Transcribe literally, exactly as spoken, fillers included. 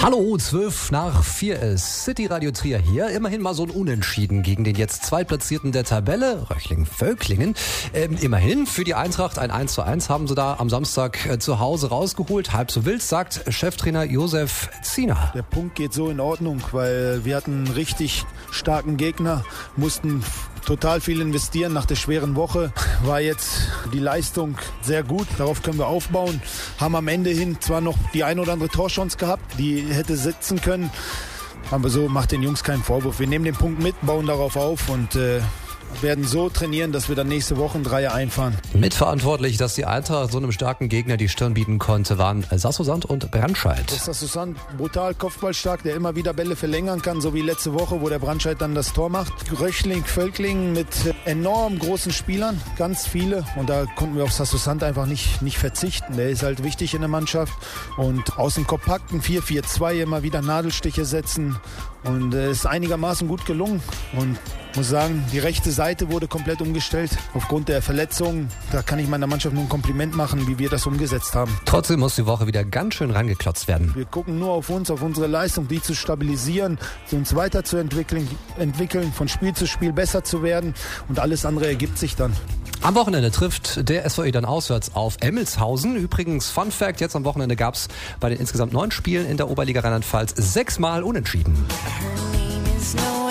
Hallo, zwölf nach vier ist City Radio Trier hier. Immerhin mal so ein Unentschieden gegen den jetzt Zweitplatzierten der Tabelle, Röchling-Völklingen. Ähm, immerhin für die Eintracht ein eins zu eins haben sie da am Samstag äh, zu Hause rausgeholt. Halb so wild, sagt Cheftrainer Josef Ziener. Der Punkt geht so in Ordnung, weil wir hatten einen richtig starken Gegner, mussten total viel investieren nach der schweren Woche. War jetzt die Leistung sehr gut, darauf können wir aufbauen. Haben am Ende hin zwar noch die ein oder andere Torchance gehabt, die hätte sitzen können, aber so macht den Jungs keinen Vorwurf. Wir nehmen den Punkt mit, bauen darauf auf und äh, werden so trainieren, dass wir dann nächste Woche ein Dreier einfahren. Mitverantwortlich, dass die Eintracht so einem starken Gegner die Stirn bieten konnte, waren Sasso-Sand und Brandscheid. Das ist Sasso-Sand brutal kopfballstark, der immer wieder Bälle verlängern kann, so wie letzte Woche, wo der Brandscheid dann das Tor macht. Röchling, Völklingen mit enorm großen Spielern, ganz viele. Und da konnten wir auf Sasso-Sand einfach nicht, nicht verzichten. Der ist halt wichtig in der Mannschaft. Und aus dem kompakten vier vier zwei immer wieder Nadelstiche setzen. Und es ist einigermaßen gut gelungen. Und ich muss sagen, die rechte Seite wurde komplett umgestellt aufgrund der Verletzungen. Da kann ich meiner Mannschaft nur ein Kompliment machen, wie wir das umgesetzt haben. Trotzdem muss die Woche wieder ganz schön rangeklotzt werden. Wir gucken nur auf uns, auf unsere Leistung, die zu stabilisieren, uns weiterzuentwickeln, entwickeln, von Spiel zu Spiel besser zu werden und alles andere ergibt sich dann. Am Wochenende trifft der S V E dann auswärts auf Emmelshausen. Übrigens, Fun Fact, jetzt am Wochenende gab es bei den insgesamt neun Spielen in der Oberliga Rheinland-Pfalz sechsmal Unentschieden. Her name is no